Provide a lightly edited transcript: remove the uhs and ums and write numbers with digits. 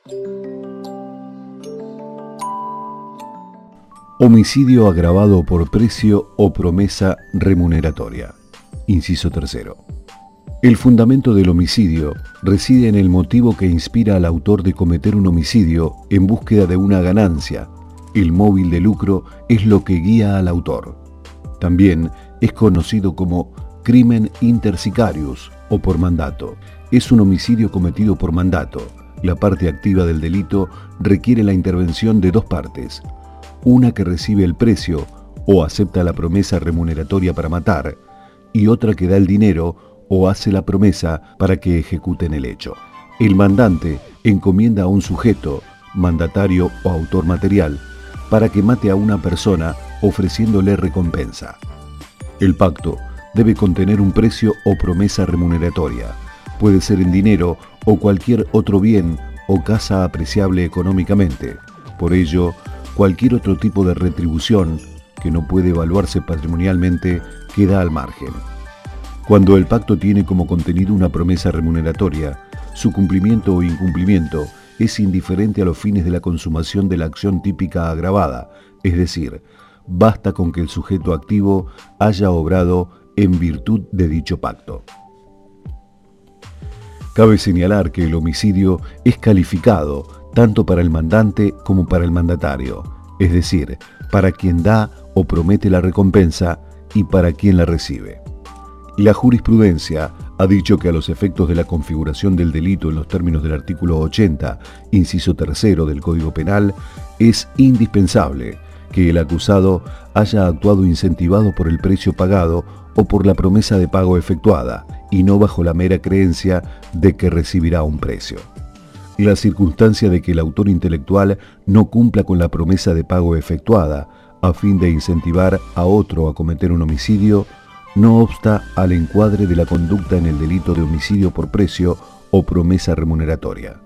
Homicidio agravado por precio o promesa remuneratoria. Inciso tercero. El fundamento del homicidio reside en el motivo que inspira al autor de cometer un homicidio en búsqueda de una ganancia. El móvil de lucro es lo que guía al autor. También es conocido como crimen inter sicarius o por mandato. Es un homicidio cometido por mandato. La parte activa del delito requiere la intervención de dos partes. Una que recibe el precio o acepta la promesa remuneratoria para matar, y otra que da el dinero o hace la promesa para que ejecuten el hecho. El mandante encomienda a un sujeto, mandatario o autor material, para que mate a una persona ofreciéndole recompensa. El pacto debe contener un precio o promesa remuneratoria. Puede ser en dinero o cualquier otro bien o casa apreciable económicamente. Por ello, cualquier otro tipo de retribución que no puede evaluarse patrimonialmente queda al margen. Cuando el pacto tiene como contenido una promesa remuneratoria, su cumplimiento o incumplimiento es indiferente a los fines de la consumación de la acción típica agravada, es decir, basta con que el sujeto activo haya obrado en virtud de dicho pacto. Cabe señalar que el homicidio es calificado tanto para el mandante como para el mandatario, es decir, para quien da o promete la recompensa y para quien la recibe. La jurisprudencia ha dicho que a los efectos de la configuración del delito en los términos del artículo 80, inciso tercero del Código Penal, es indispensable que el acusado haya actuado incentivado por el precio pagado o por la promesa de pago efectuada, y no bajo la mera creencia de que recibirá un precio. La circunstancia de que el autor intelectual no cumpla con la promesa de pago efectuada a fin de incentivar a otro a cometer un homicidio no obsta al encuadre de la conducta en el delito de homicidio por precio o promesa remuneratoria.